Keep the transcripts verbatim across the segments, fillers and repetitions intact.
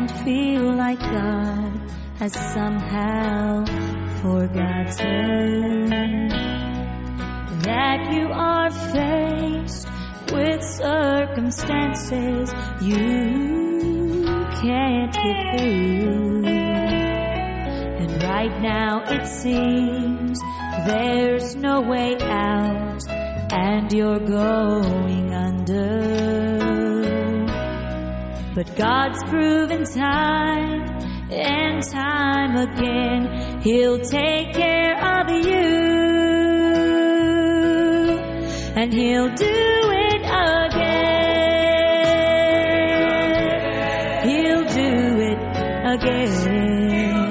might feel like God has somehow forgotten that you are faced with circumstances you can't get through. And right now it seems there's no way out, and you're going under. But God's proven time and time again, He'll take care of you, and He'll do it again. He'll do it again.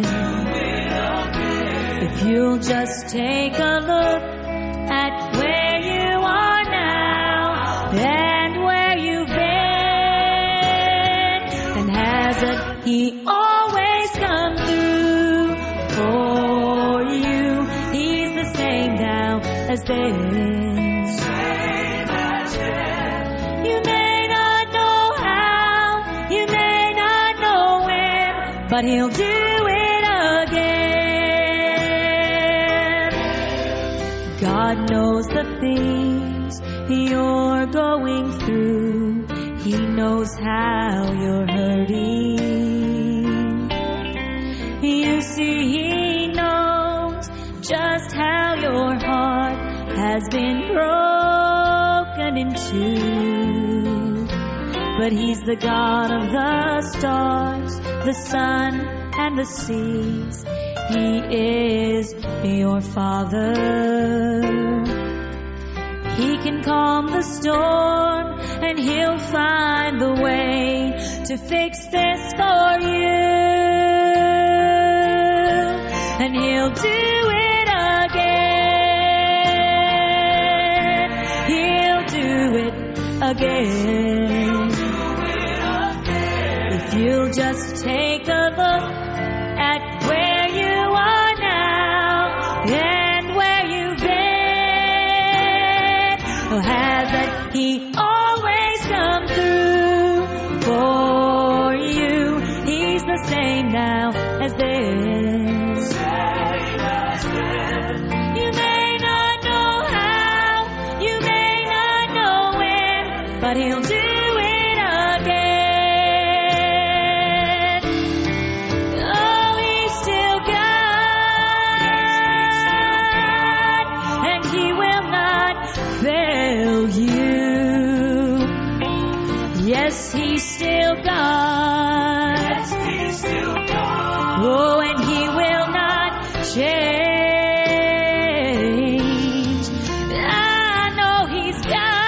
If you'll just take a look at where you are now and where you've been, and hasn't He always come through for you? He's the same now as then. Same as then. You may not know how, you may not know when, but He'll do it again. God knows the things you're going through. He knows how you're hurting. You see, He knows just how your heart has been broken in two. But He's the God of the stars, the sun, and the seas. He is your Father. He can calm the storm, and He'll find the way to fix this for you. And He'll do it again. He'll do it again. If you'll just take a look at where you are now and where you've been, oh, hasn't He always come through for you? He's the same now as then. Same as then. You may not know how, you may not know when, but He'll do it again. Oh, He's still God, and He will not fail you. Yes, He's still God. Yes, He's still God. Oh, and He will not change. I know He's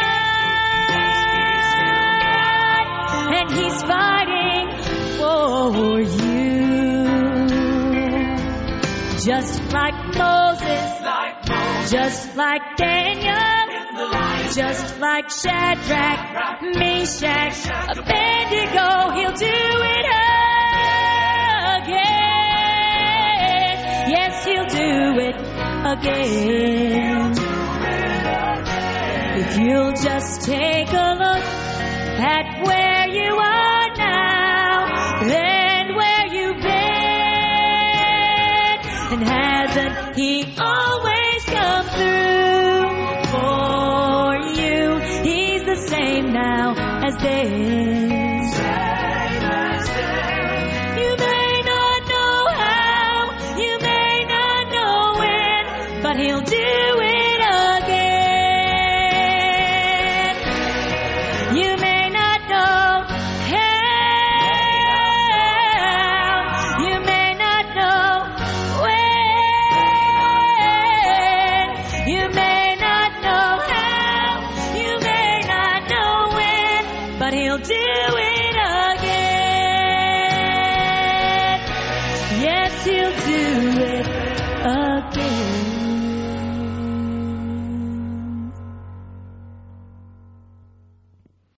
God, and He's fighting for you. Just like Moses, Like Moses just like Daniel, in the lion's just like Shadrach, Meshach, Abednego, He'll do it again. Yes, He'll do it again. If you'll just take a look at where you are now and where you've been, and hasn't He always come through for you? He's the same now as then. Same as then. You may not know how, you may not know when, but He'll do it again. You may not know how, you may not know when, you may not know how, you may not know when, but He'll do it again. Yes, He'll do it again.